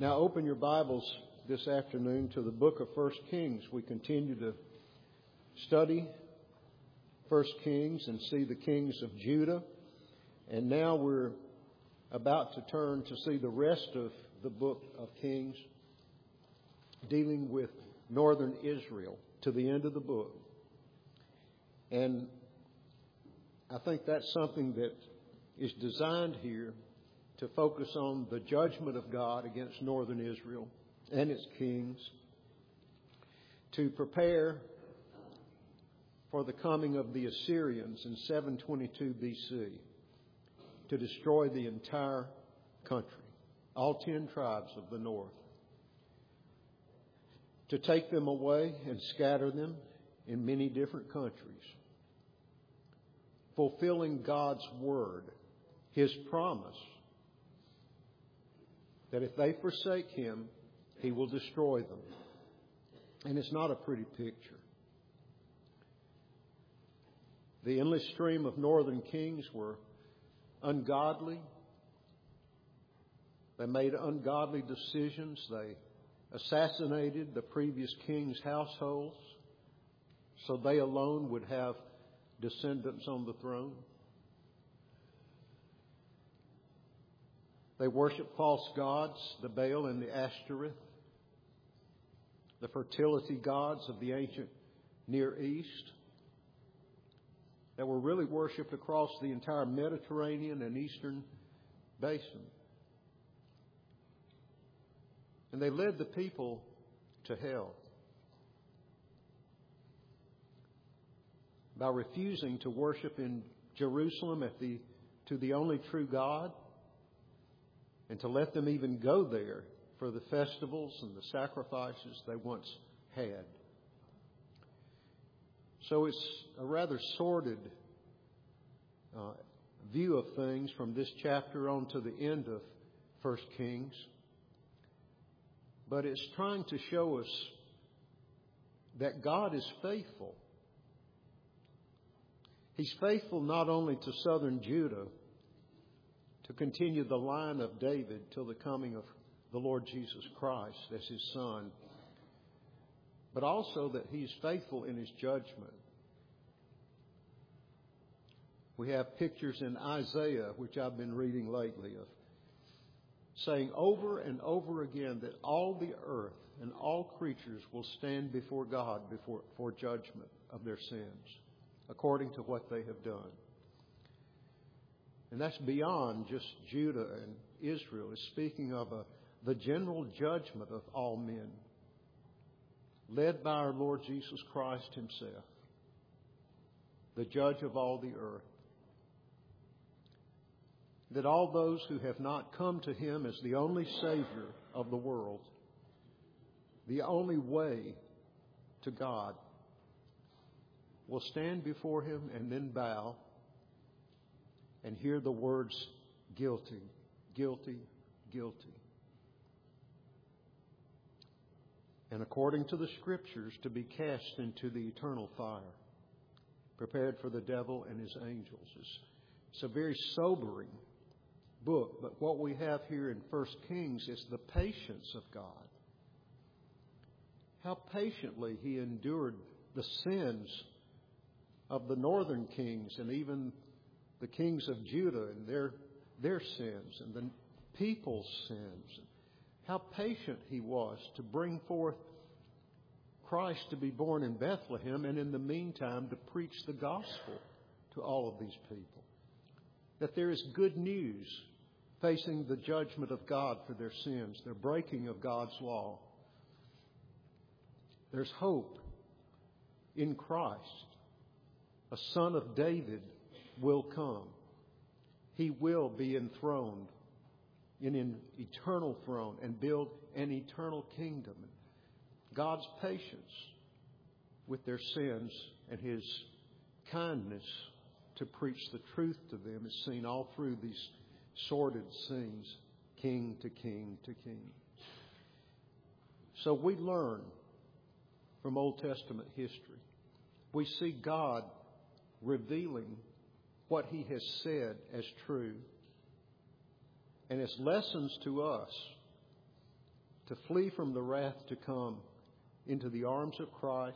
Now open your Bibles this afternoon to the book of 1 Kings. We continue to study 1 Kings and see the kings of Judah. And now we're about to turn to see the rest of the book of Kings dealing with northern Israel to the end of the book. And I think that's something that is designed here to focus on the judgment of God against northern Israel and its kings, to prepare for the coming of the Assyrians in 722 BC to destroy the entire country, all 10 tribes of the north, to take them away and scatter them in many different countries, fulfilling God's word, His promise that if they forsake Him, He will destroy them. And it's not a pretty picture. The endless stream of northern kings were ungodly. They made ungodly decisions. They assassinated the previous king's households so they alone would have descendants on the throne. They worshiped false gods, the Baal and the Ashtoreth, the fertility gods of the ancient Near East that were really worshipped across the entire Mediterranean and Eastern basin. And they led the people to hell by refusing to worship in Jerusalem to the only true God, and to let them even go there for the festivals and the sacrifices they once had. So it's a rather sordid view of things from this chapter on to the end of 1 Kings. But it's trying to show us that God is faithful. He's faithful not only to southern Judah, to continue the line of David till the coming of the Lord Jesus Christ as His Son, but also that He's faithful in His judgment. We have pictures in Isaiah, which I've been reading lately, of saying over and over again that all the earth and all creatures will stand before God for judgment of their sins, according to what they have done. And that's beyond just Judah and Israel. It's speaking of the general judgment of all men, led by our Lord Jesus Christ Himself, the judge of all the earth. That all those who have not come to Him as the only Savior of the world, the only way to God, will stand before Him and then bow and hear the words, guilty, guilty, guilty. And according to the Scriptures, to be cast into the eternal fire, prepared for the devil and his angels. It's a very sobering book, but what we have here in 1 Kings is the patience of God. How patiently He endured the sins of the northern kings and even the kings of Judah and their sins and the people's sins. How patient He was to bring forth Christ to be born in Bethlehem, and in the meantime to preach the gospel to all of these people. That there is good news facing the judgment of God for their sins, their breaking of God's law. There's hope in Christ. A son of David will come. He will be enthroned in an eternal throne and build an eternal kingdom. God's patience with their sins and His kindness to preach the truth to them is seen all through these sordid scenes, king to king to king. So we learn from Old Testament history. We see God revealing what He has said as true and as lessons to us to flee from the wrath to come into the arms of Christ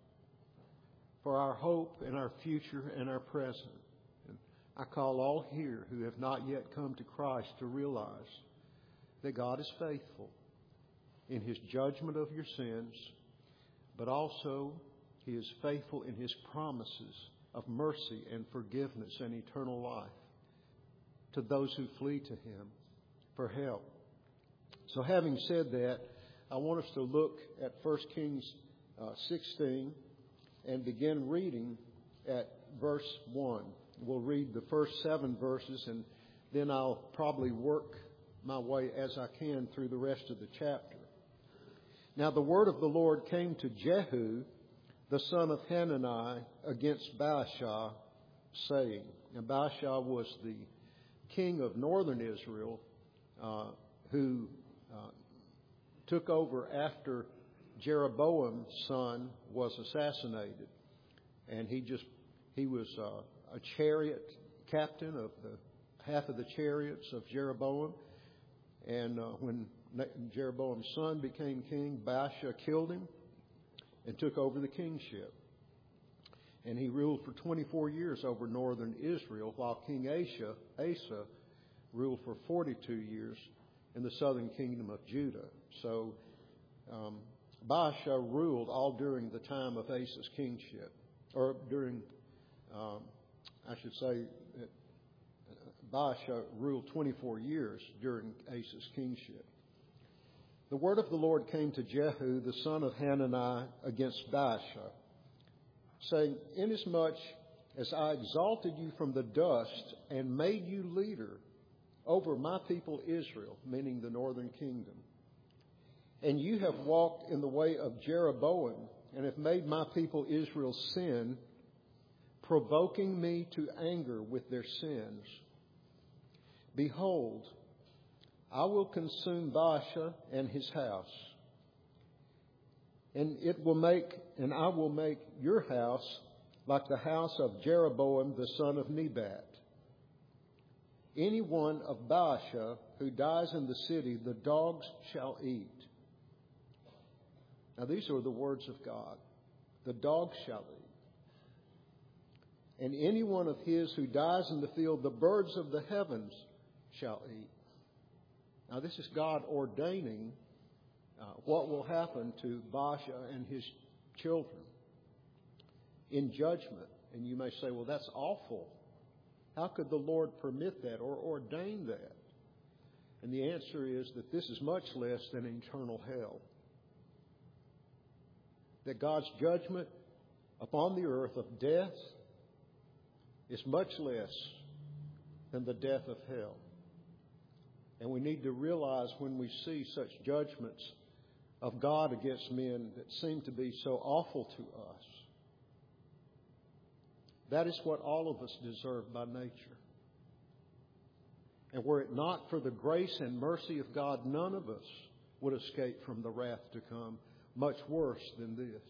for our hope and our future and our present. And I call all here who have not yet come to Christ to realize that God is faithful in His judgment of your sins, but also He is faithful in His promises of mercy and forgiveness and eternal life to those who flee to Him for help. So having said that, I want us to look at 1 Kings 16 and begin reading at verse 1. We'll read the first 7 verses, and then I'll probably work my way as I can through the rest of the chapter. Now the word of the Lord came to Jehu, the son of Hanani, against Baasha, saying, and Baasha was the king of northern Israel, who took over after Jeroboam's son was assassinated. And he was a chariot captain of half of the chariots of Jeroboam. And when Jeroboam's son became king, Baasha killed him and took over the kingship. And he ruled for 24 years over northern Israel, while King Asa ruled for 42 years in the southern kingdom of Judah. So Baasha ruled all during the time of Asa's kingship, or during, I should say, Baasha ruled 24 years during Asa's kingship. The word of the Lord came to Jehu, the son of Hanani, against Baasha, saying, inasmuch as I exalted you from the dust and made you leader over my people Israel, meaning the northern kingdom, and you have walked in the way of Jeroboam and have made my people Israel sin, provoking me to anger with their sins, behold, I will consume Baasha and his house, and I will make your house like the house of Jeroboam the son of Nebat. Any one of Baasha who dies in the city, the dogs shall eat. Now these are the words of God. The dogs shall eat. And any one of his who dies in the field, the birds of the heavens shall eat. Now this is God ordaining what will happen to Baasha and his children in judgment. And you may say, well, that's awful. How could the Lord permit that or ordain that? And the answer is that this is much less than eternal hell. That God's judgment upon the earth of death is much less than the death of hell. And we need to realize when we see such judgments of God against men that seem to be so awful to us, that is what all of us deserve by nature. And were it not for the grace and mercy of God, none of us would escape from the wrath to come, much worse than this.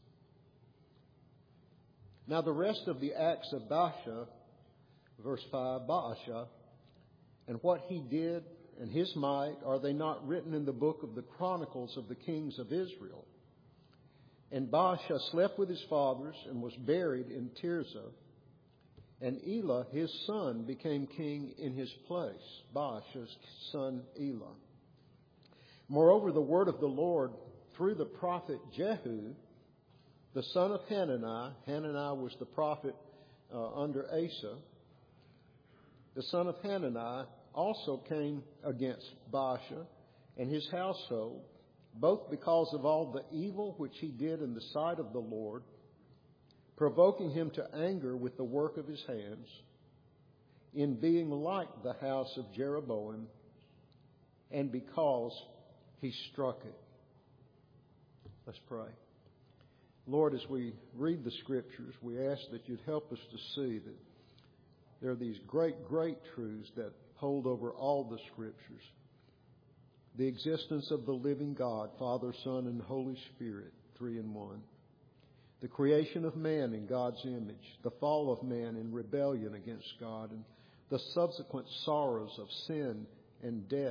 Now the rest of the acts of Baasha, verse 5, Baasha, and what he did and his might, are they not written in the book of the Chronicles of the kings of Israel? And Baasha slept with his fathers and was buried in Tirzah. And Elah, his son, became king in his place, Baasha's son Elah. Moreover, the word of the Lord through the prophet Jehu, the son of Hanani, Hanani was the prophet under Asa, the son of Hanani also came against Baasha and his household, both because of all the evil which he did in the sight of the Lord, provoking him to anger with the work of his hands, in being like the house of Jeroboam, and because he struck it. Let's pray. Lord, as we read the Scriptures, we ask that you'd help us to see that there are these great, great truths that hold over all the Scriptures. The existence of the living God, Father, Son, and Holy Spirit, 3 in 1. The creation of man in God's image, the fall of man in rebellion against God, and the subsequent sorrows of sin and death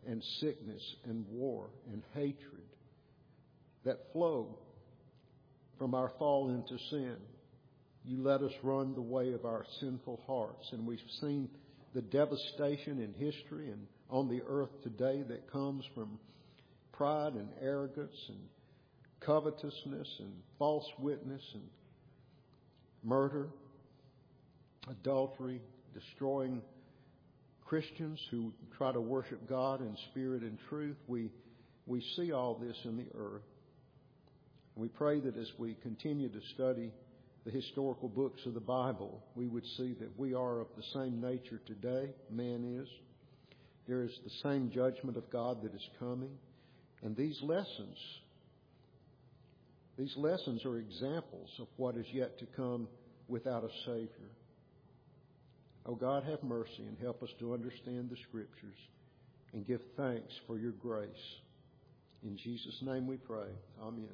and sickness and war and hatred that flow from our fall into sin. You let us run the way of our sinful hearts. And we've seen the devastation in history and on the earth today that comes from pride and arrogance and covetousness and false witness and murder, adultery, destroying Christians who try to worship God in spirit and truth. We see all this in the earth. We pray that as we continue to study the historical books of the Bible, we would see that we are of the same nature today, man is. There is the same judgment of God that is coming. And these lessons are examples of what is yet to come without a Savior. Oh God, have mercy and help us to understand the Scriptures and give thanks for your grace. In Jesus' name we pray. Amen.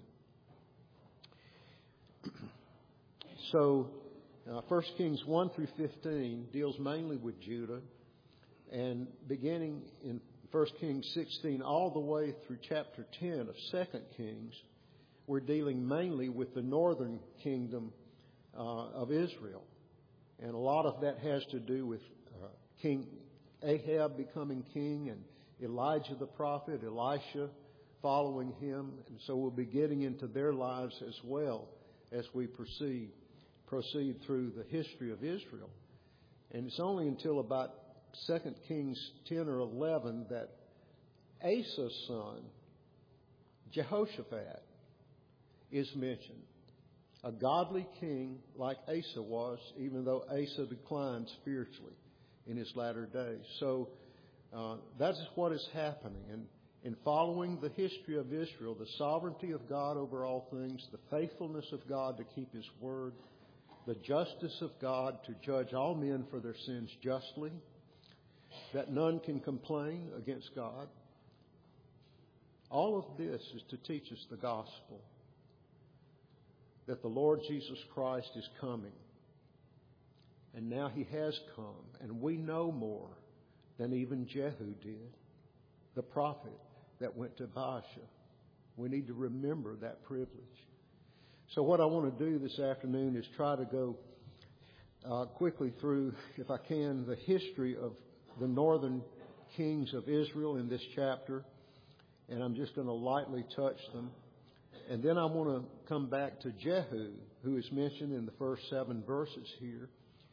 So, 1 Kings 1 through 15 deals mainly with Judah, and beginning in 1 Kings 16 all the way through chapter 10 of 2 Kings, we're dealing mainly with the northern kingdom of Israel. And a lot of that has to do with King Ahab becoming king and Elijah the prophet, Elisha following him. And so we'll be getting into their lives as well as we proceed through the history of Israel. And it's only until about 2 Kings 10 or 11 that Asa's son, Jehoshaphat, is mentioned. A godly king like Asa was, even though Asa declined spiritually in his latter days. So that is what is happening. And in following the history of Israel, the sovereignty of God over all things, the faithfulness of God to keep His word, the justice of God to judge all men for their sins justly, that none can complain against God. All of this is to teach us the gospel, that the Lord Jesus Christ is coming. And now He has come, and we know more than even Jehu did, the prophet that went to Baasha. We need to remember that privilege. So what I want to do this afternoon is try to go quickly through, if I can, the history of the northern kings of Israel in this chapter. And I'm just going to lightly touch them. And then I want to come back to Jehu, who is mentioned in the first 7 verses here,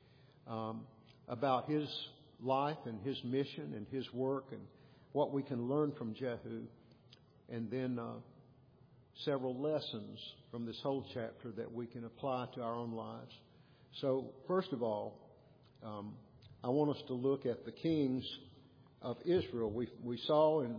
about his life and his mission and his work and what we can learn from Jehu, and then several lessons from this whole chapter that we can apply to our own lives. So, first of all, I want us to look at the kings of Israel. We saw in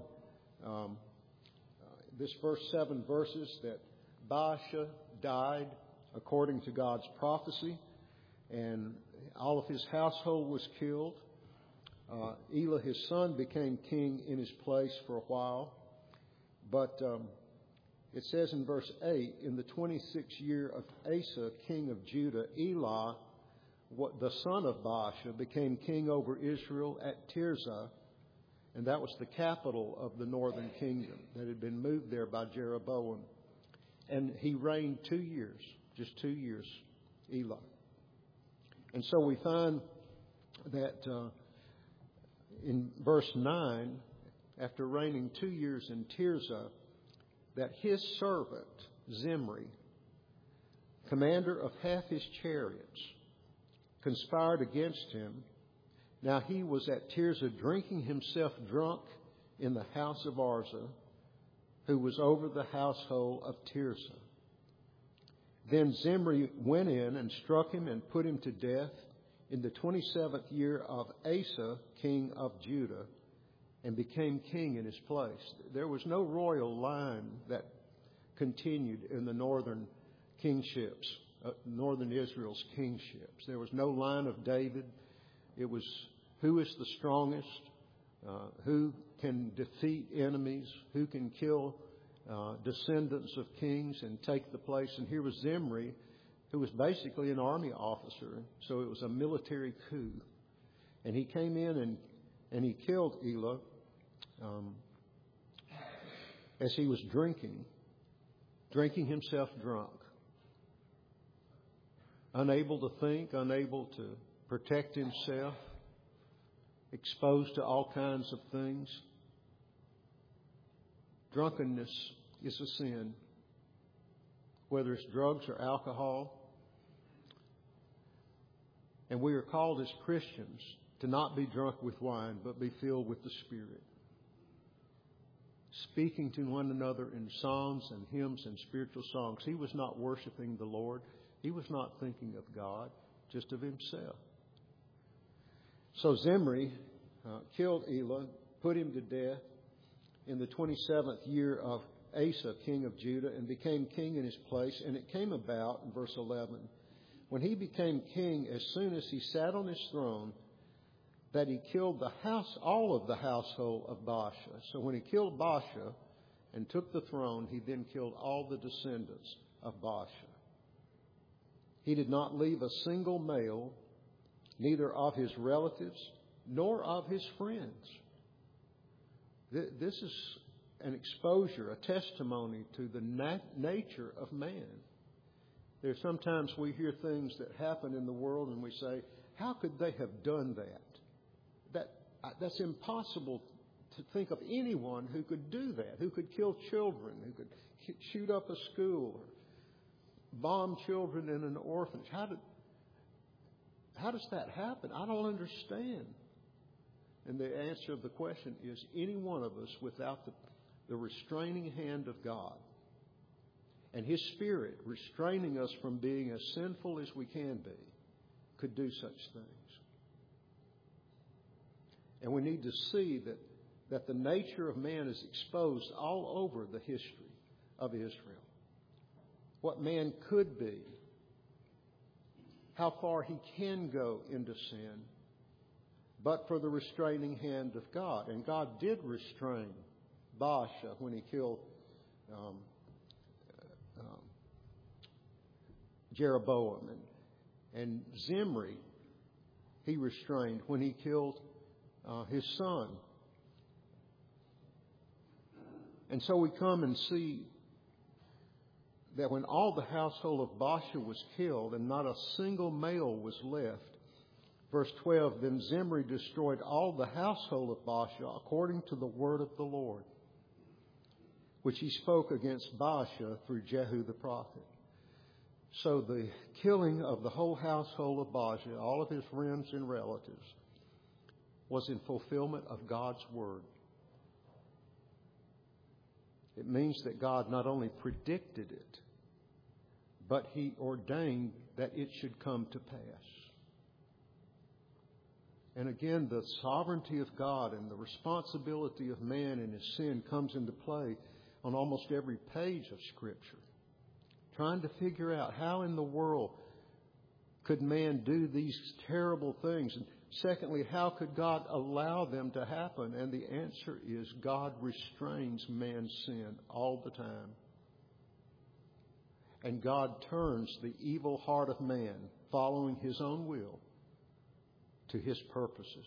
this first 7 verses that Baasha died according to God's prophecy, and all of his household was killed. Elah, his son, became king in his place for a while. But it says in verse 8, in the 26th year of Asa, king of Judah, Elah, the son of Baasha, became king over Israel at Tirzah, and that was the capital of the northern kingdom that had been moved there by Jeroboam. And he reigned 2 years, just 2 years, Elah. And so we find that in verse 9, after reigning 2 years in Tirzah, that his servant, Zimri, commander of half his chariots, conspired against him. Now he was at Tirzah drinking himself drunk in the house of Arza, who was over the household of Tirzah. Then Zimri went in and struck him and put him to death in the 27th year of Asa, king of Judah, and became king in his place. There was no royal line that continued in the northern kingships, northern Israel's kingships. There was no line of David. It was who is the strongest, who can defeat enemies, who can kill descendants of kings and take the place. And here was Zimri, who was basically an army officer. So it was a military coup. And he came in and he killed Elah as he was drinking himself drunk, unable to think, unable to protect himself, exposed to all kinds of things. Drunkenness is a sin, whether it's drugs or alcohol. And we are called as Christians to not be drunk with wine, but be filled with the Spirit. Speaking to one another in psalms and hymns and spiritual songs. He was not worshiping the Lord. He was not thinking of God, just of himself. So Zimri killed Elah, put him to death in the 27th year of Asa, king of Judah, and became king in his place. And it came about, in verse 11, when he became king, as soon as he sat on his throne, that he killed all of the household of Baasha. So when he killed Baasha and took the throne, he then killed all the descendants of Baasha. He did not leave a single male, neither of his relatives nor of his friends. This is an exposure, a testimony to the nature of man. There's sometimes we hear things that happen in the world and we say, how could they have done that? That's impossible to think of anyone who could do that, who could kill children, who could shoot up a school, or bomb children in an orphanage. How does that happen? I don't understand. And the answer of the question is any one of us without the restraining hand of God and His Spirit restraining us from being as sinful as we can be could do such things. And we need to see that the nature of man is exposed all over the history of Israel. What man could be, how far he can go into sin, but for the restraining hand of God. And God did restrain Baasha when he killed Jeroboam. And Zimri, he restrained when he killed his son. And so we come and see that when all the household of Baasha was killed and not a single male was left, verse 12, then Zimri destroyed all the household of Baasha according to the word of the Lord, which he spoke against Baasha through Jehu the prophet. So the killing of the whole household of Baasha, all of his friends and relatives, was in fulfillment of God's word. It means that God not only predicted it, but He ordained that it should come to pass. And again, the sovereignty of God and the responsibility of man in his sin comes into play on almost every page of Scripture. Trying to figure out how in the world could man do these terrible things? And secondly, how could God allow them to happen? And the answer is God restrains man's sin all the time. And God turns the evil heart of man, following his own will, to His purposes.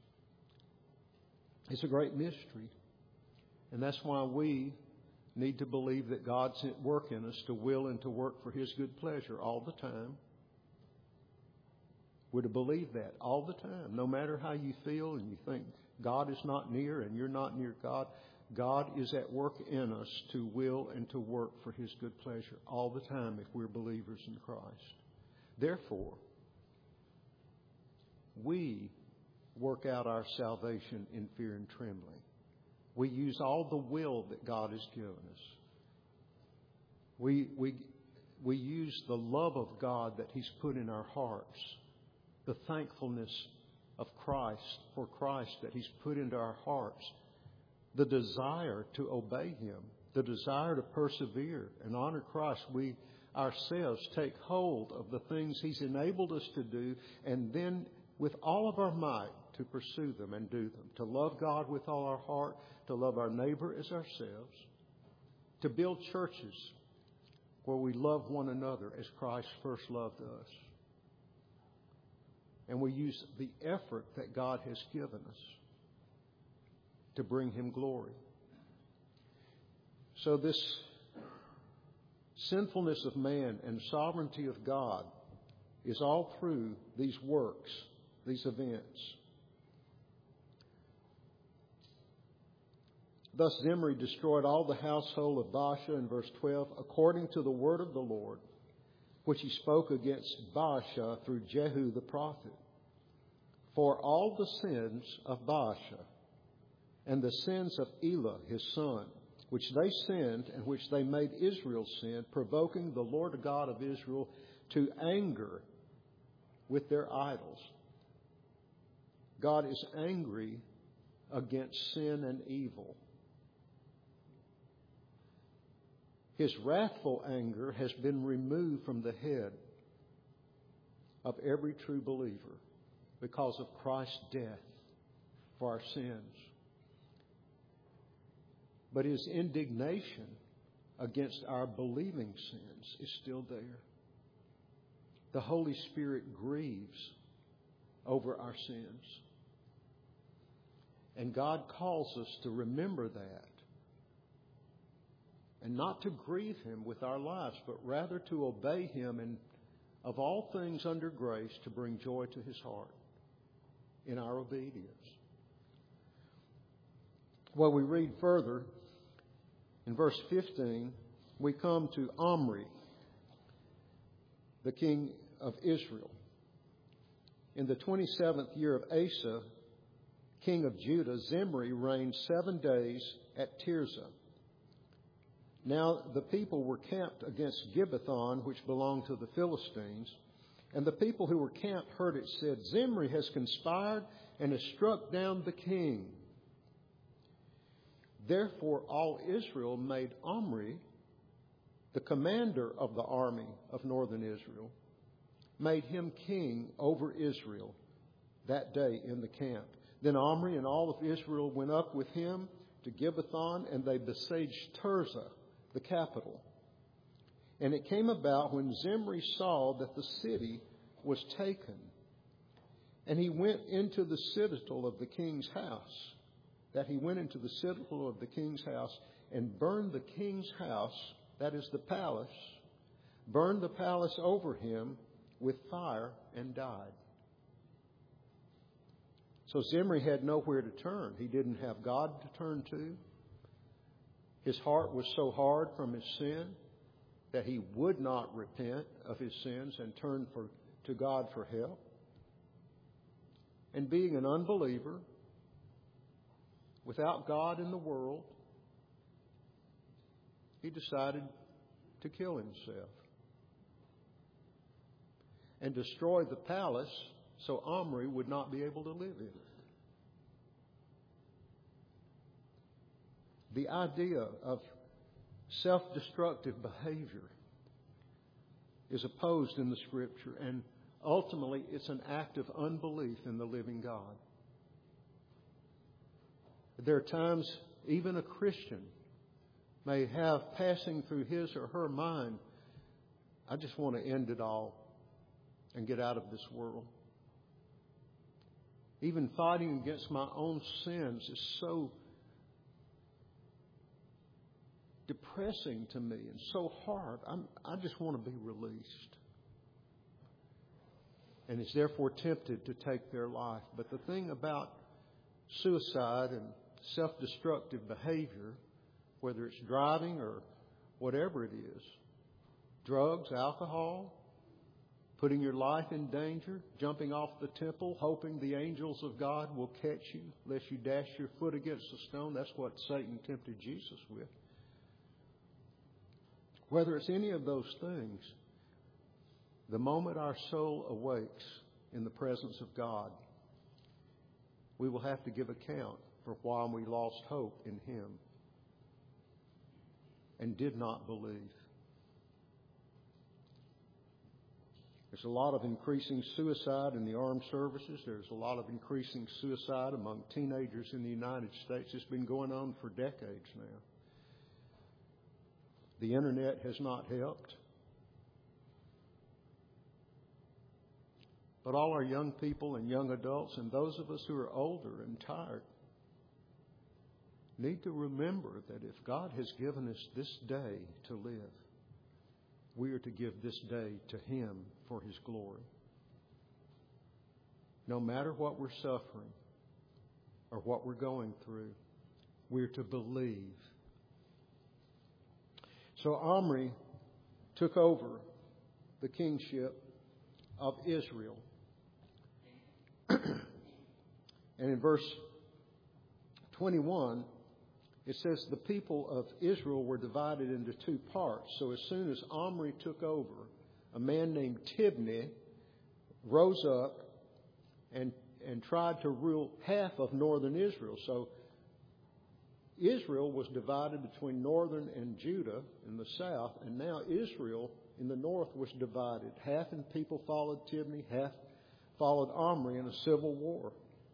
It's a great mystery. And that's why we need to believe that God's at work in us to will and to work for His good pleasure all the time. We're to believe that all the time. No matter how you feel and you think God is not near and you're not near God, God is at work in us to will and to work for His good pleasure all the time if we're believers in Christ. Therefore, we work out our salvation in fear and trembling. We use all the will that God has given us. We use the love of God that He's put in our hearts, the thankfulness of Christ, for Christ that He's put into our hearts, the desire to obey Him, the desire to persevere and honor Christ. We ourselves take hold of the things He's enabled us to do, and then with all of our might to pursue them and do them, to love God with all our heart, to love our neighbor as ourselves, to build churches where we love one another as Christ first loved us. And we use the effort that God has given us. to bring Him glory. So this sinfulness of man and sovereignty of God is all through these works, these events. Thus Zimri destroyed all the household of Baasha in verse 12, according to the word of the Lord, which he spoke against Baasha through Jehu the prophet. For all the sins of Baasha and the sins of Elah his son, which they sinned and which they made Israel sin, provoking the Lord God of Israel to anger with their idols. God is angry against sin and evil. His wrathful anger has been removed from the head of every true believer because of Christ's death for our sins. But His indignation against our believing sins is still there. The Holy Spirit grieves over our sins. And God calls us to remember that. And not to grieve Him with our lives, but rather to obey Him and of all things under grace to bring joy to His heart in our obedience. Well, we read further in verse 15, we come to Omri, the king of Israel. In the 27th year of Asa, king of Judah, Zimri reigned 7 days at Tirzah. Now the people were camped against Gibbethon, which belonged to the Philistines. And the people who were camped heard it said, Zimri has conspired and has struck down the king. Therefore all Israel made Omri, the commander of the army of northern Israel, made him king over Israel that day in the camp. Then Omri and all of Israel went up with him to Gibbethon, and they besieged Tirzah, the capital. And it came about when Zimri saw that the city was taken, and he went into the citadel of the king's house, and burned the king's house, that is the palace, burned the palace over him with fire, and died. So Zimri had nowhere to turn. He didn't have God to turn to. His heart was so hard from his sin that he would not repent of his sins and turn to God for help. And being an unbeliever, without God in the world, he decided to kill himself and destroy the palace so Omri would not be able to live in it. The idea of self-destructive behavior is opposed in the Scripture, and ultimately it's an act of unbelief in the living God. There are times even a Christian may have passing through his or her mind, I just want to end it all and get out of this world. Even fighting against my own sins is so depressing to me and so hard. I just want to be released. And is therefore tempted to take their life. But the thing about suicide and self-destructive behavior, whether it's driving or whatever it is, drugs, alcohol, putting your life in danger, jumping off the temple, hoping the angels of God will catch you lest you dash your foot against a stone. That's what Satan tempted Jesus with. Whether it's any of those things, the moment our soul awakes in the presence of God, we will have to give account for why we lost hope in Him and did not believe. There's a lot of increasing suicide in the armed services. There's a lot of increasing suicide among teenagers in the United States. It's been going on for decades now. The internet has not helped. But all our young people and young adults and those of us who are older and tired need to remember that if God has given us this day to live, we are to give this day to Him for His glory. No matter what we're suffering or what we're going through, we're to believe. So Omri took over the kingship of Israel. And in verse 21, it says the people of Israel were divided into two parts. So as soon as Omri took over, a man named Tibni rose up and tried to rule half of northern Israel. So Israel was divided between northern and Judah in the south, and now Israel in the north was divided. Half the people followed Tibni, half followed Omri in a civil war.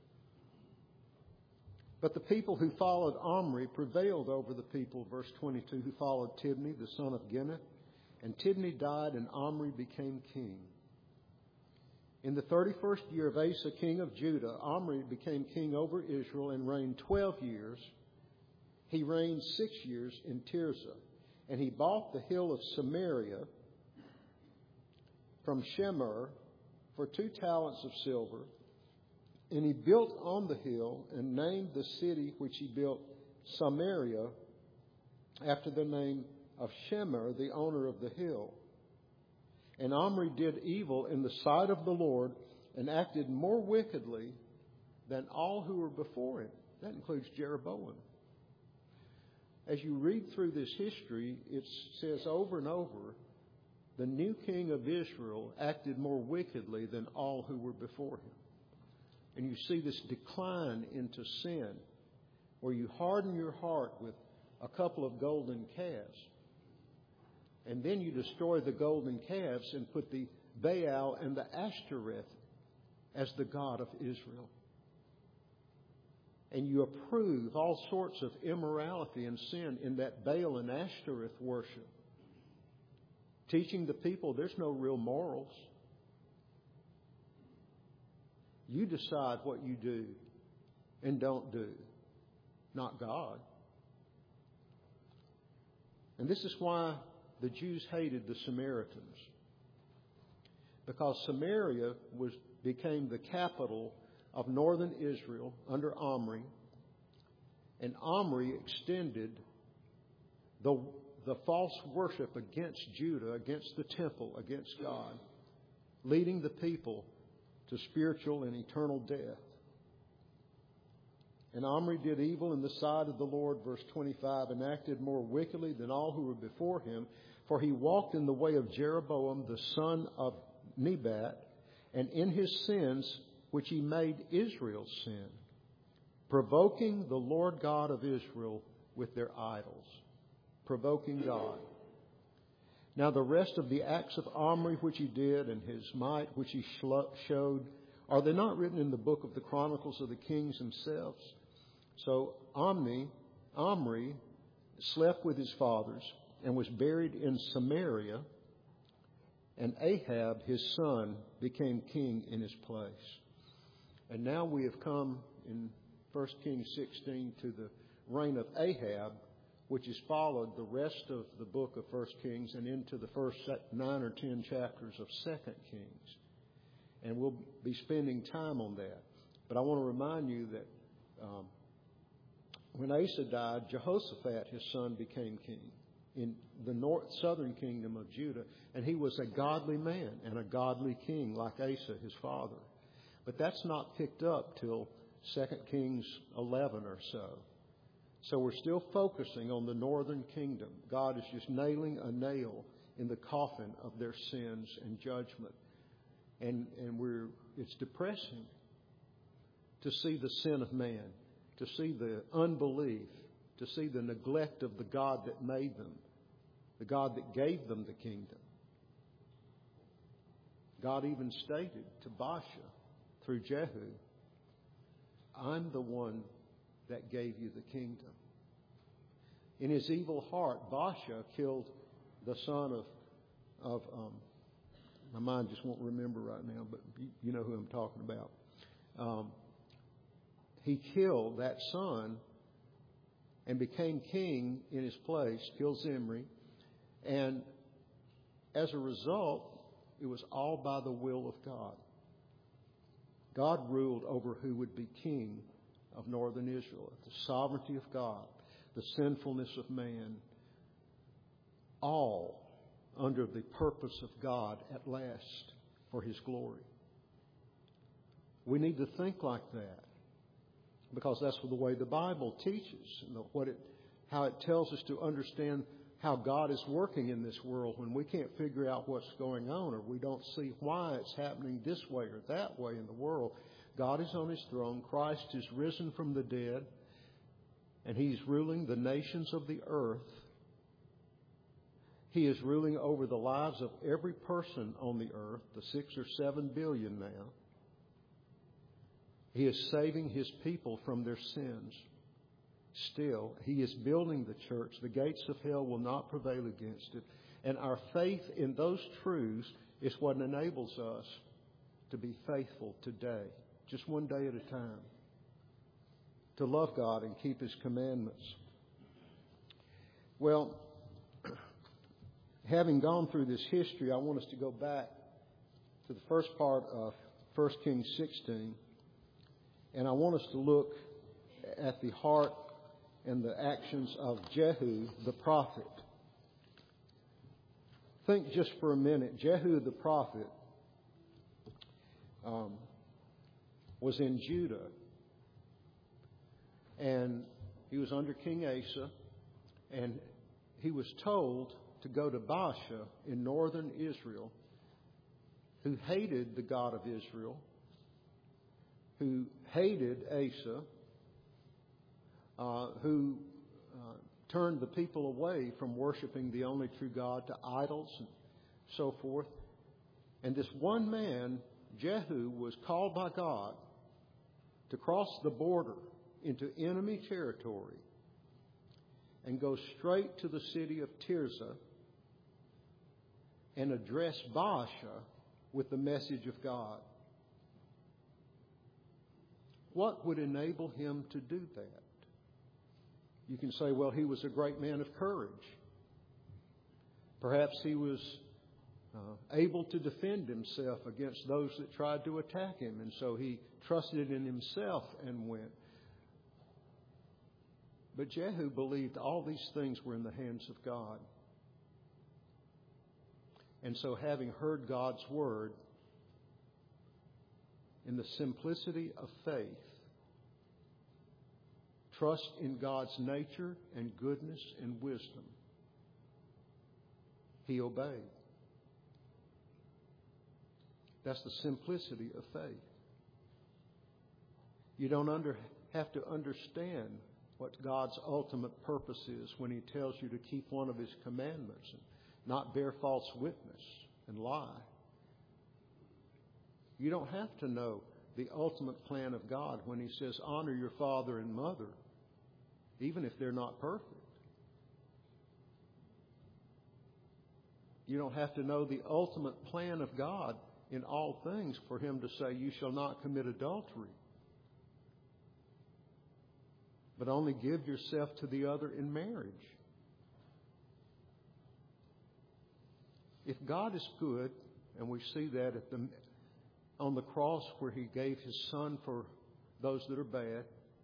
But the people who followed Omri prevailed over the people, verse 22, who followed Tibni, the son of Ginneth. And Tibni died, and Omri became king. In the 31st year of Asa, king of Judah, Omri became king over Israel and reigned 12 years. He reigned 6 years in Tirzah. And he bought the hill of Samaria from Shemer for 2 talents of silver. And he built on the hill and named the city which he built Samaria after the name of Shemer, the owner of the hill. And Omri did evil in the sight of the Lord and acted more wickedly than all who were before him. That includes Jeroboam. As you read through this history, it says over and over, the new king of Israel acted more wickedly than all who were before him. And you see this decline into sin, where you harden your heart with a couple of golden calves. And then you destroy the golden calves and put the Baal and the Ashtoreth as the God of Israel. And you approve all sorts of immorality and sin in that Baal and Ashtoreth worship, teaching the people there's no real morals. You decide what you do and don't do, not God. And this is why the Jews hated the Samaritans, because Samaria became the capital of northern Israel under Omri, and Omri extended the false worship against Judah, against the temple, against God, leading the people to spiritual and eternal death. And Omri did evil in the sight of the Lord, verse 25, and acted more wickedly than all who were before him, for he walked in the way of Jeroboam, the son of Nebat, and in his sins which he made Israel sin, provoking the Lord God of Israel with their idols. Provoking God. Now the rest of the acts of Omri which he did, and his might which he showed, are they not written in the book of the Chronicles of the Kings themselves? So Omri slept with his fathers and was buried in Samaria, and Ahab, his son, became king in his place. And now we have come in 1 Kings 16 to the reign of Ahab, which has followed the rest of the book of 1 Kings and into the first 9 or 10 chapters of 2 Kings. And we'll be spending time on that. But I want to remind you that when Asa died, Jehoshaphat, his son, became king in the southern kingdom of Judah. And he was a godly man and a godly king like Asa, his father. But that's not picked up till 2 Kings 11 or so. So we're still focusing on the northern kingdom. God is just nailing a nail in the coffin of their sins and judgment. And it's depressing to see the sin of man, to see the unbelief, to see the neglect of the God that made them, the God that gave them the kingdom. God even stated to Baasha through Jehu, I'm the one that gave you the kingdom. In his evil heart, Baasha killed the son of my mind just won't remember right now, but you know who I'm talking about. He killed that son and became king in his place, killed Zimri. And as a result, it was all by the will of God. God ruled over who would be king of northern Israel. The sovereignty of God, the sinfulness of man, all under the purpose of God at last for His glory. We need to think like that because that's the way the Bible teaches, how it tells us to understand how God is working in this world when we can't figure out what's going on or we don't see why it's happening this way or that way in the world. God is on His throne. Christ is risen from the dead, and He's ruling the nations of the earth. He is ruling over the lives of every person on the earth, the 6 or 7 billion now. He is saving His people from their sins. Still, He is building the church. The gates of hell will not prevail against it. And our faith in those truths is what enables us to be faithful today, just one day at a time, to love God and keep His commandments. Well, having gone through this history, I want us to go back to the first part of 1 Kings 16, and I want us to look at the heart and the actions of Jehu the prophet. Think just for a minute. Jehu the prophet was in Judah, and he was under King Asa, and he was told to go to Baasha in northern Israel, who hated the God of Israel, who hated Asa, who turned the people away from worshiping the only true God to idols and so forth. And this one man, Jehu, was called by God to cross the border into enemy territory and go straight to the city of Tirzah and address Baasha with the message of God. What would enable him to do that? You can say, well, he was a great man of courage. Perhaps he was able to defend himself against those that tried to attack him, and so he trusted in himself and went. But Jehu believed all these things were in the hands of God. And so, having heard God's word, in the simplicity of faith, trust in God's nature and goodness and wisdom, he obeyed. That's the simplicity of faith. You don't have to understand what God's ultimate purpose is when He tells you to keep one of His commandments and not bear false witness and lie. You don't have to know the ultimate plan of God when He says, honor your father and mother, even if they're not perfect. You don't have to know the ultimate plan of God in all things for Him to say, you shall not commit adultery, but only give yourself to the other in marriage. If God is good, and we see that on the cross where He gave His Son for those that are bad,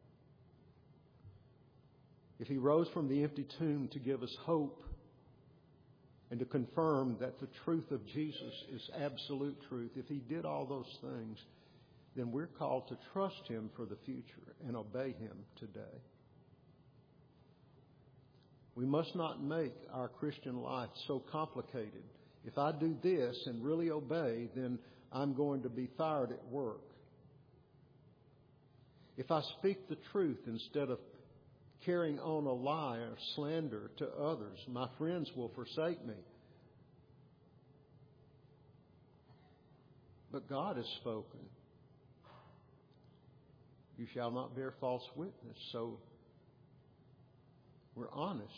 if He rose from the empty tomb to give us hope and to confirm that the truth of Jesus is absolute truth, if He did all those things, then we're called to trust Him for the future and obey Him today. We must not make our Christian life so complicated. If I do this and really obey, then I'm going to be fired at work. If I speak the truth instead of carrying on a lie or slander to others, my friends will forsake me. But God has spoken. You shall not bear false witness. So we're honest.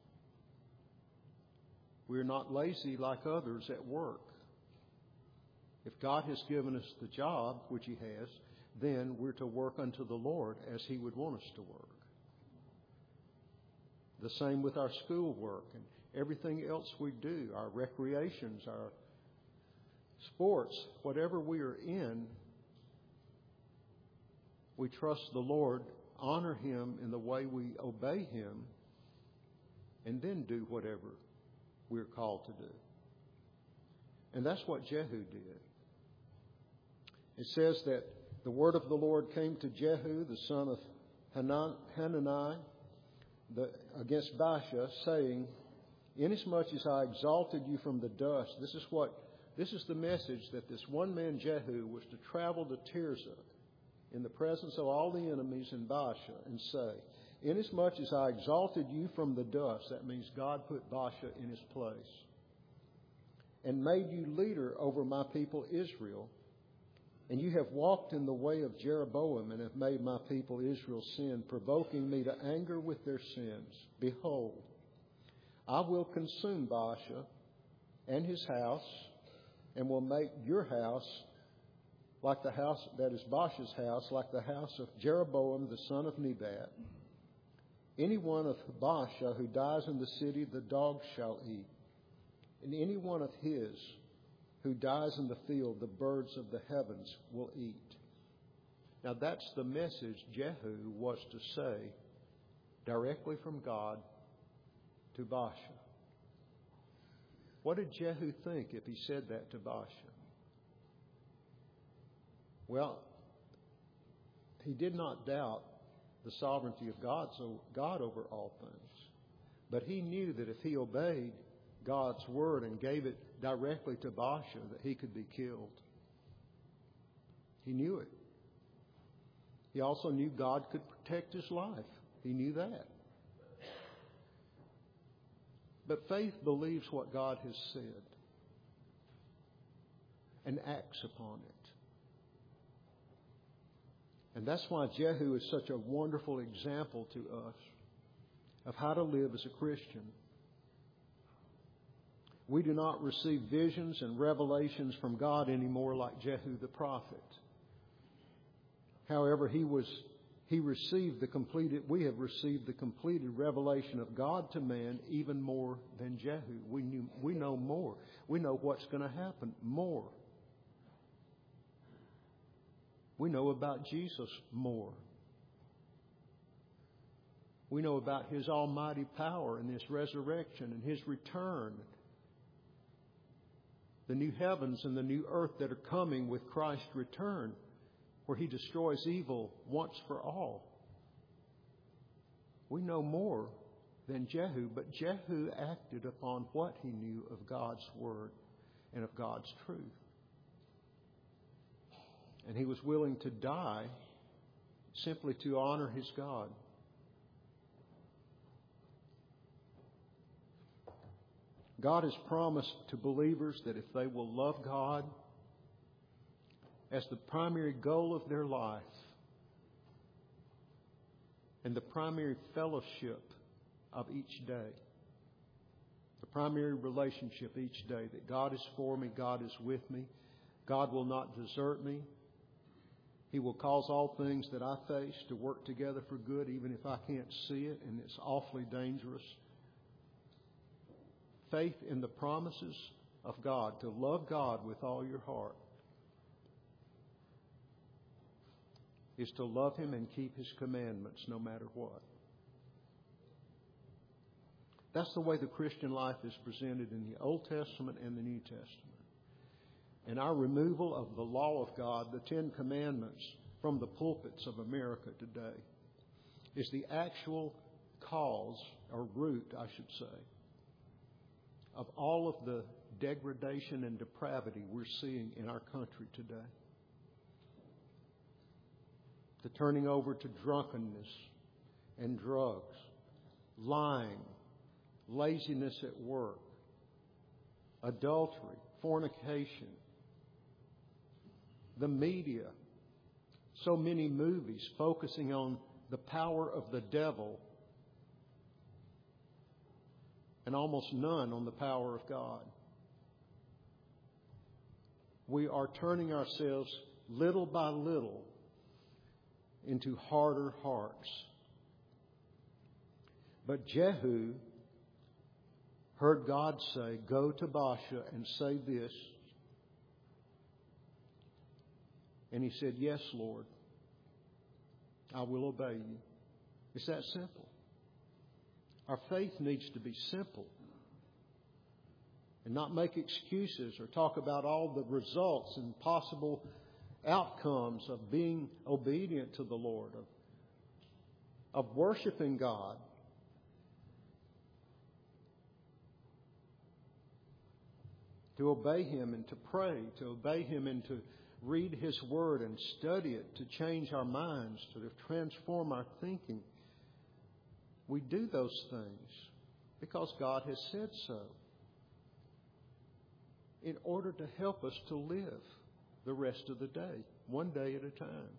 We're not lazy like others at work. If God has given us the job, which He has, then we're to work unto the Lord as He would want us to work. The same with our schoolwork and everything else we do, our recreations, our sports, whatever we are in, we trust the Lord, honor Him in the way we obey Him, and then do whatever we're called to do. And that's what Jehu did. It says that the word of the Lord came to Jehu, the son of Hanani, against Baasha, saying, "Inasmuch as I exalted you from the dust," this is the message that this one man Jehu was to travel to Tirzah in the presence of all the enemies in Baasha and say, "Inasmuch as I exalted you from the dust," that means God put Baasha in his place, "and made you leader over my people Israel, and you have walked in the way of Jeroboam and have made my people Israel sin, provoking me to anger with their sins. Behold, I will consume Baasha and his house, and will make your house like the house that is Baasha's house, like the house of Jeroboam the son of Nebat. Any one of Baasha who dies in the city, the dogs shall eat, and any one of his who dies in the field, the birds of the heavens will eat." Now that's the message Jehu was to say directly from God to Baasha. What did Jehu think if he said that to Baasha? Well, he did not doubt the sovereignty of God over all things. But he knew that if he obeyed God's word and gave it directly to Baasha, that he could be killed. He knew it. He also knew God could protect his life. He knew that. But faith believes what God has said and acts upon it. And that's why Jehu is such a wonderful example to us of how to live as a Christian. We do not receive visions and revelations from God anymore like Jehu the prophet. However, we have received the completed revelation of God to man even more than Jehu. We know more. We know what's going to happen more. We know about Jesus more. We know about His almighty power and His resurrection and His return. The new heavens and the new earth that are coming with Christ's return, where He destroys evil once for all. We know more than Jehu, but Jehu acted upon what he knew of God's Word and of God's truth. And he was willing to die simply to honor his God. God has promised to believers that if they will love God as the primary goal of their life and the primary fellowship of each day, the primary relationship each day, that God is for me, God is with me, God will not desert me. He will cause all things that I face to work together for good, even if I can't see it, and it's awfully dangerous. Faith in the promises of God, to love God with all your heart, is to love Him and keep His commandments no matter what. That's the way the Christian life is presented in the Old Testament and the New Testament. And our removal of the law of God, the Ten Commandments, from the pulpits of America today is the actual cause, or root, I should say, of all of the degradation and depravity we're seeing in our country today. The turning over to drunkenness and drugs, lying, laziness at work, adultery, fornication, the media, so many movies focusing on the power of the devil and almost none on the power of God. We are turning ourselves little by little into harder hearts. But Jehu heard God say, "Go to Baasha and say this." And he said, "Yes, Lord, I will obey you." It's that simple. Our faith needs to be simple and not make excuses or talk about all the results and possible outcomes of being obedient to the Lord, of worshiping God. To obey Him and to pray, to obey Him and to read His Word and study it, to change our minds, to transform our thinking. We do those things because God has said so, in order to help us to live the rest of the day, one day at a time.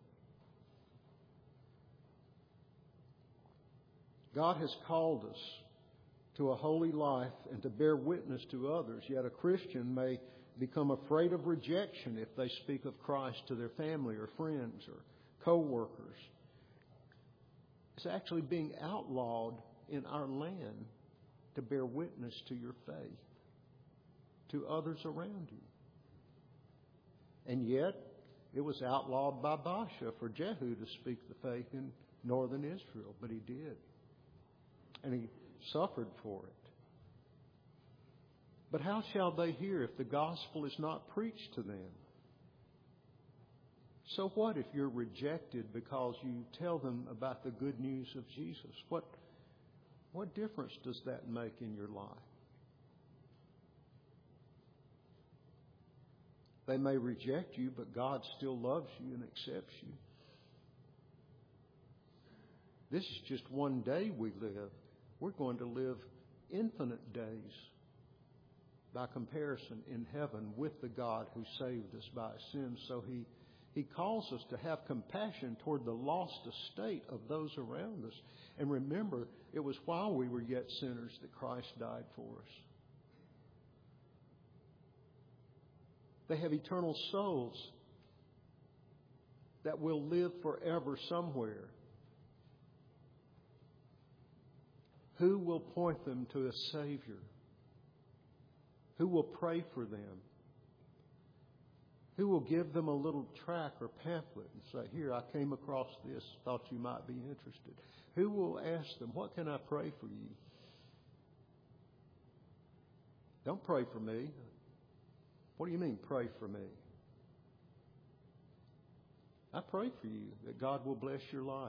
God has called us to a holy life and to bear witness to others, yet a Christian may become afraid of rejection if they speak of Christ to their family or friends or co-workers. It's actually being outlawed in our land to bear witness to your faith to others around you. And yet, it was outlawed by Baasha for Jehu to speak the faith in northern Israel, but he did. And he suffered for it. But how shall they hear if the gospel is not preached to them? So what if you're rejected because you tell them about the good news of Jesus? What difference does that make in your life? They may reject you, but God still loves you and accepts you. This is just one day we live. We're going to live infinite days by comparison in heaven with the God who saved us by His sins. So He calls us to have compassion toward the lost estate of those around us. And remember, it was while we were yet sinners that Christ died for us. They have eternal souls that will live forever somewhere. Who will point them to a Savior? Who will pray for them? Who will give them a little tract or pamphlet and say, "Here, I came across this, thought you might be interested"? Who will ask them, "What can I pray for you?" Don't pray for me. What do you mean, pray for me? I pray for you that God will bless your life.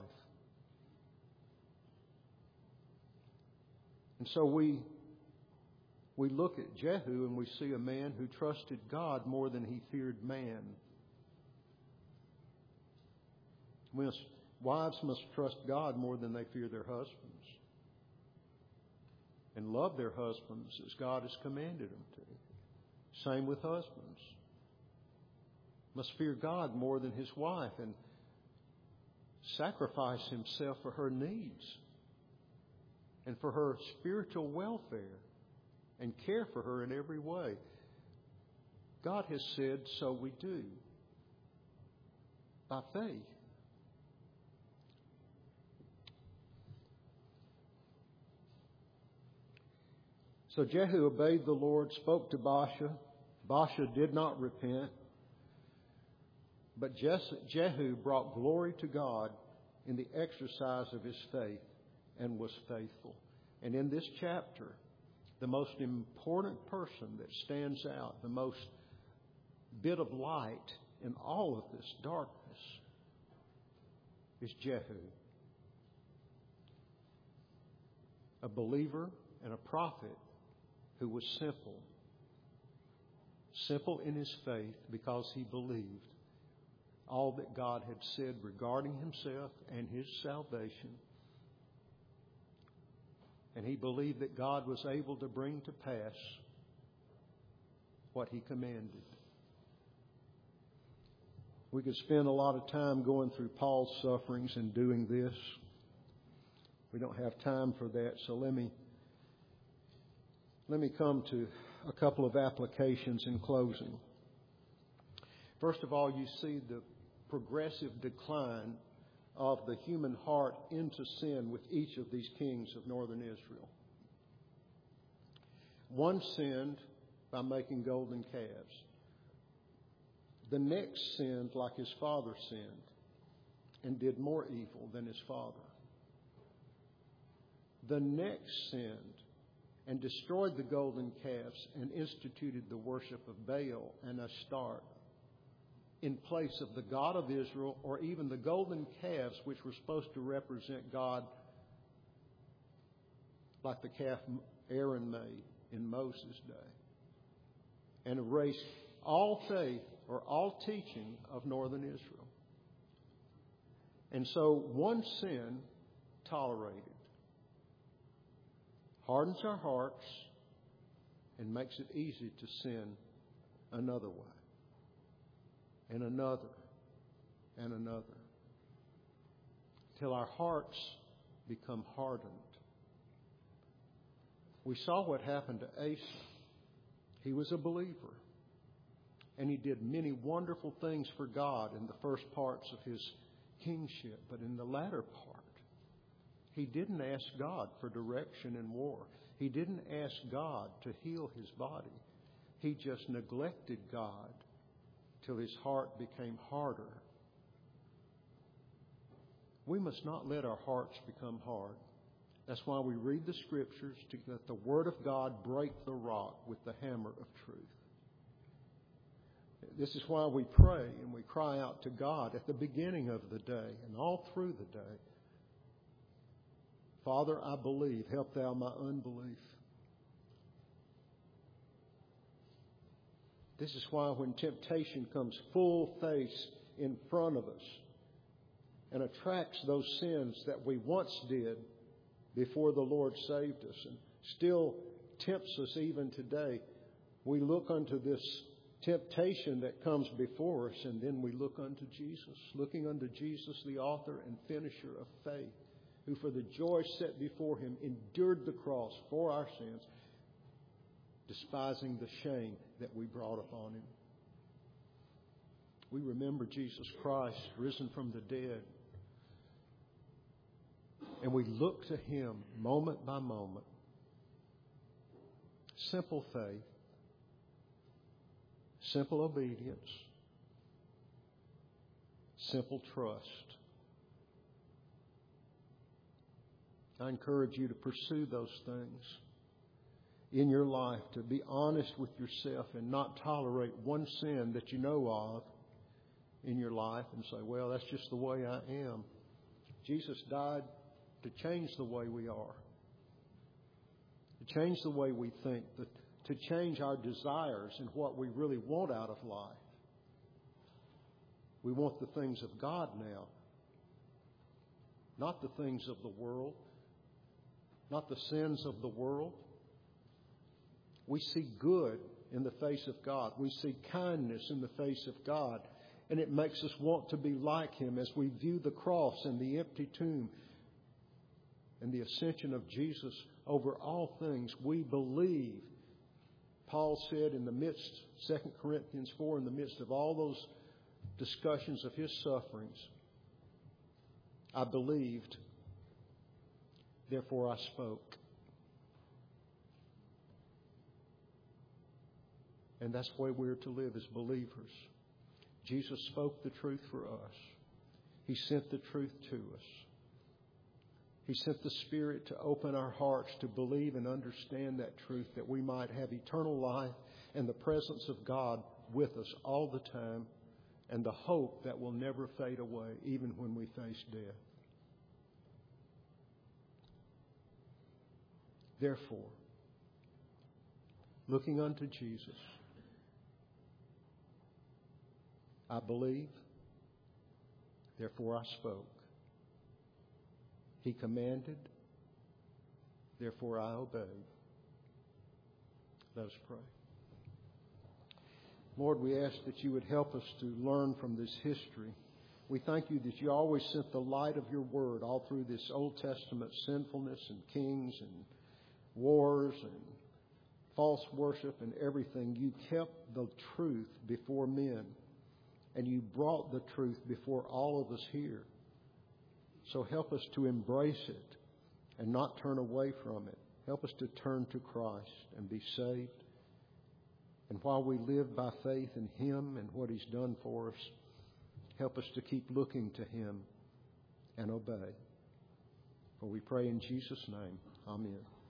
And so we look at Jehu and we see a man who trusted God more than he feared man. Wives must trust God more than they fear their husbands, and love their husbands as God has commanded them to. Same with husbands. Must fear God more than his wife and sacrifice himself for her needs and for her spiritual welfare and care for her in every way. God has said, so we do. By faith. So Jehu obeyed the Lord, spoke to Baasha. Baasha did not repent. But Jehu brought glory to God in the exercise of his faith and was faithful. And in this chapter, the most important person that stands out, the most bit of light in all of this darkness, is Jehu. A believer and a prophet who was simple. Simple in his faith because he believed all that God had said regarding himself and his salvation. And he believed that God was able to bring to pass what he commanded. We could spend a lot of time going through Paul's sufferings and doing this. We don't have time for that, so let me come to a couple of applications in closing. First of all, you see the progressive decline of the human heart into sin with each of these kings of northern Israel. One sinned by making golden calves. The next sinned like his father sinned and did more evil than his father. The next sinned and destroyed the golden calves and instituted the worship of Baal and Ashtart in place of the God of Israel, or even the golden calves which were supposed to represent God, like the calf Aaron made in Moses' day, and erased all faith or all teaching of northern Israel. And so one sin tolerated hardens our hearts and makes it easy to sin another way, and another, and another, till our hearts become hardened. We saw what happened to Asa. He was a believer, and he did many wonderful things for God in the first parts of his kingship. But in the latter part, he didn't ask God for direction in war. He didn't ask God to heal his body. He just neglected God till his heart became harder. We must not let our hearts become hard. That's why we read the Scriptures, to let the Word of God break the rock with the hammer of truth. This is why we pray and we cry out to God at the beginning of the day and all through the day. Father, I believe, help thou my unbelief. This is why when temptation comes full face in front of us and attracts those sins that we once did before the Lord saved us and still tempts us even today, we look unto this temptation that comes before us, and then we look unto Jesus, looking unto Jesus, the author and finisher of faith, who for the joy set before him endured the cross for our sins, despising the shame that we brought upon him. We remember Jesus Christ risen from the dead, and we look to him moment by moment. Simple faith, simple obedience, simple trust. I encourage you to pursue those things in your life, to be honest with yourself and not tolerate one sin that you know of in your life and say, well, that's just the way I am. Jesus died to change the way we are, to change the way we think, to change our desires and what we really want out of life. We want the things of God now, not the things of the world, not the sins of the world. We see good in the face of God. We see kindness in the face of God. And it makes us want to be like him as we view the cross and the empty tomb and the ascension of Jesus over all things. We believe, Paul said in the midst, 2 Corinthians 4, in the midst of all those discussions of his sufferings, I believed, therefore I spoke. And that's the way we're to live as believers. Jesus spoke the truth for us. He sent the truth to us. He sent the Spirit to open our hearts to believe and understand that truth, that we might have eternal life and the presence of God with us all the time, and the hope that will never fade away even when we face death. Therefore, looking unto Jesus, I believe, therefore I spoke. He commanded, therefore I obeyed. Let us pray. Lord, we ask that you would help us to learn from this history. We thank you that you always sent the light of your word all through this Old Testament sinfulness and kings and wars and false worship and everything. You kept the truth before men, and you brought the truth before all of us here. So help us to embrace it and not turn away from it. Help us to turn to Christ and be saved. And while we live by faith in Him and what He's done for us, help us to keep looking to Him and obey. For we pray in Jesus' name. Amen.